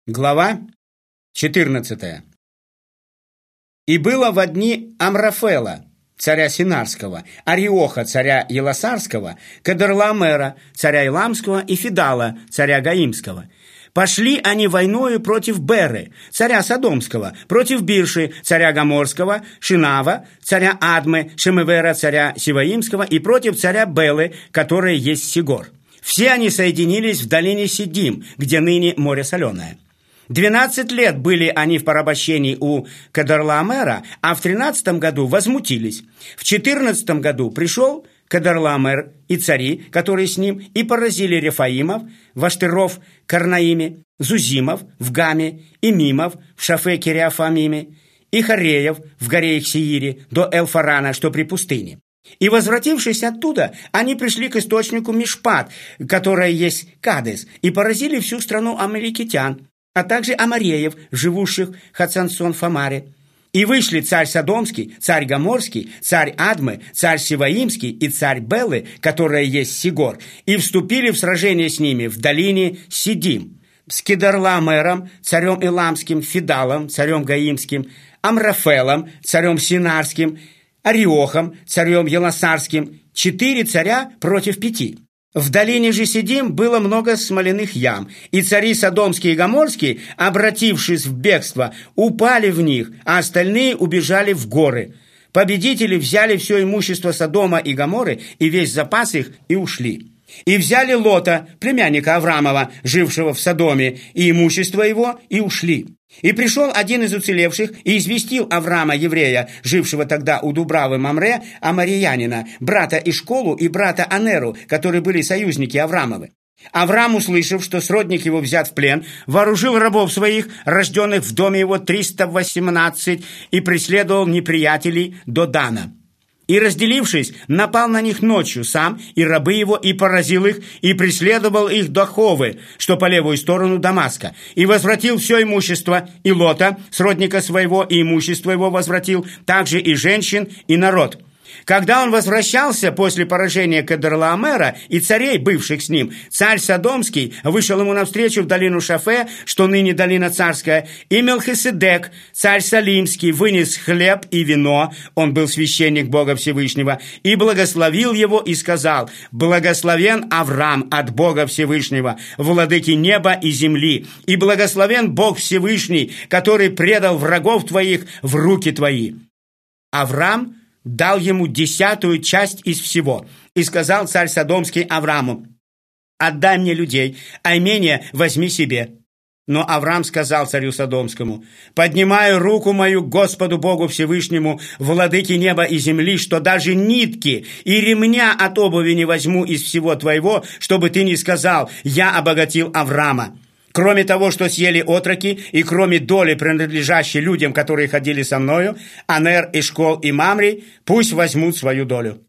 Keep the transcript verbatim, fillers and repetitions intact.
Глава четырнадцатая. «И было во дни Амрафела, царя Синарского, Ариоха, царя Еласарского, Кедорлаомера, царя Иламского, и Фидала, царя Гаимского. Пошли они войною против Беры, царя Содомского, против Бирши, царя Гоморского, Шинава, царя Адмы, Шемевера, царя Сиваимского, и против царя Белы, которая есть Сигор. Все они соединились в долине Сидим, где ныне море соленое. Двенадцать лет были они в порабощении у Кедорлаомера, а в тринадцатом году возмутились. В четырнадцатом году пришел Кедорлаомер и цари, которые с ним, и поразили Рефаимов, Ваштыров, Карнаиме, Зузимов в Гаме, и Мимов в Шафе-Кириафамиме, и Хореев в горе Их-Сеире до Элфарана, что при пустыне. И, возвратившись оттуда, они пришли к источнику Мишпат, которая есть Кадес, и поразили всю страну амаликитян, а также амореев, живущих в Хацансон-Фамаре. И вышли царь Содомский, царь Гоморский, царь Адмы, царь Сиваимский и царь Белы, которая есть Сигор, и вступили в сражение с ними в долине Сидим, с Кедорлаомером, царем Иламским, Фидалом, царем Гаимским, Амрафелом, царем Синарским, Ариохом, царем Еласарским, четыре царя против пяти. В долине же Сидим было много смоляных ям, и цари Содомские и Гоморские, обратившись в бегство, упали в них, а остальные убежали в горы. Победители взяли все имущество Содома и Гоморы и весь запас их и ушли. И взяли Лота, племянника Авраамова, жившего в Содоме, и имущество его, и ушли. И пришел один из уцелевших и известил Авраама, еврея, жившего тогда у Дубравы Мамре, амариянина, брата Ишколу и брата Анеру, которые были союзники Авраамовы. Авраам, услышав, что сродник его взят в плен, вооружил рабов своих, рожденных в доме его триста восемнадцать, и преследовал неприятелей до Дана. И, разделившись, напал на них ночью сам и рабы его, и поразил их, и преследовал их до Ховы, что по левую сторону Дамаска, и возвратил все имущество, и Лота, сродника своего, и имущество его возвратил, также и женщин, и народ. Когда он возвращался после поражения Кедорлаомера и царей, бывших с ним, царь Содомский вышел ему навстречу в долину Шафе, что ныне долина царская, и Мелхиседек, царь Салимский, вынес хлеб и вино, он был священник Бога Всевышнего, и благословил его и сказал: «Благословен Авраам от Бога Всевышнего, владыки неба и земли, и благословен Бог Всевышний, который предал врагов твоих в руки твои». Авраам дал ему десятую часть из всего. И сказал царь Содомский Аврааму: «Отдай мне людей, а имение возьми себе». Но Авраам сказал царю Содомскому: «Поднимаю руку мою к Господу Богу Всевышнему, владыке неба и земли, что даже нитки и ремня от обуви не возьму из всего твоего, чтобы ты не сказал: я обогатил Авраама. Кроме того, что съели отроки, и кроме доли, принадлежащей людям, которые ходили со мною, Анер, Ишкол и Мамри, пусть возьмут свою долю».